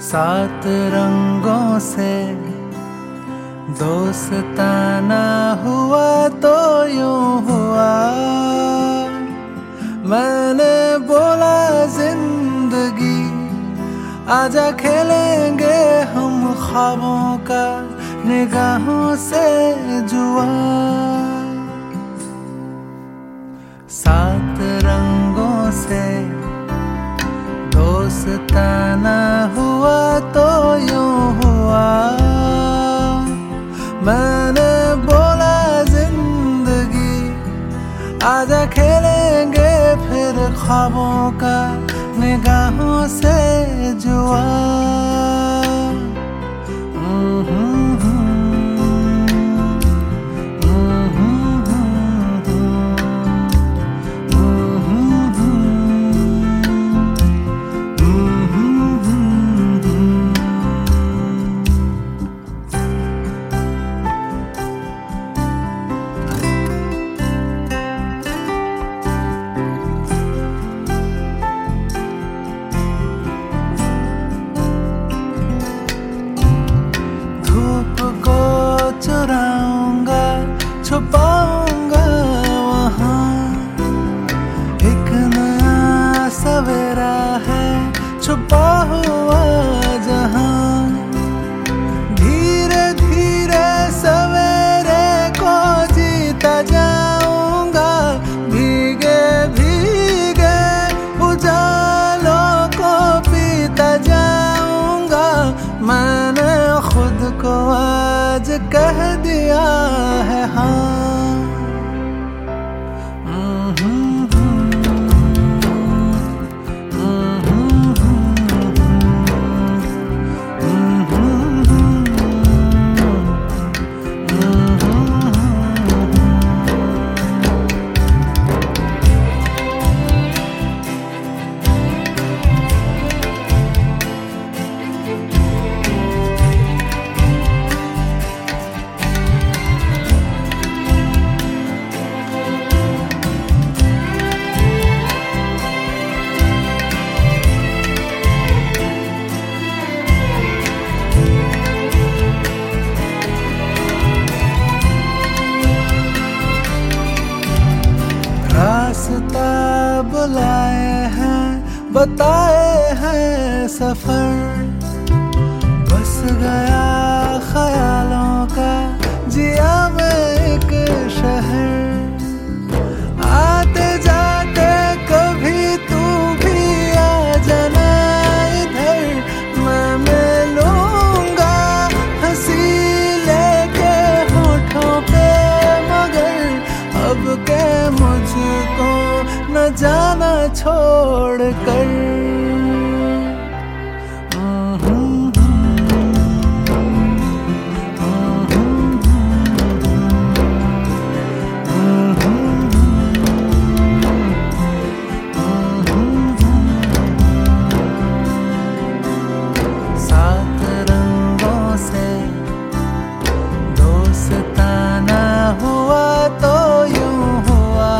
सात रंगों से दोस्ताना हुआ तो यूं हुआ। मैंने बोला जिंदगी आजा खेलेंगे हम ख्वाबों का निगाहों से जुआ। सात रंगों से दोस्ताना हुआ तो यूं हुआ। मैंने बोला जिंदगी आजा खेलेंगे फिर ख्वाबों का निगाहों से जुआ। चुराऊंगा छुपाऊंगा वहाँ एक नया सवेरा है छुपा हुआ जहाँ। धीरे धीरे सवेरे को जीता जाऊंगा भीगे भीगे उजालों को पीता जाऊंगा। मैंने खुद को आज कह दिया है हाँ। रास्ता बुलाए हैं बताए हैं सफर। बस गया ख्यालों का जिया में एक शहर। आते जाते कभी तू भी आ जाना इधर। मैं मिलूंगा हंसी लेके होठों पे मगर अब के मुझको न जाना छोड़ कर। सात रंगों से दोस्ताना हुआ तो यूं हुआ।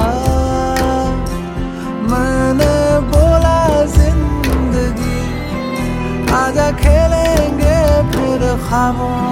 मैंने बोला जिंदगी आजा खेलेंगे फिर ख्वाबों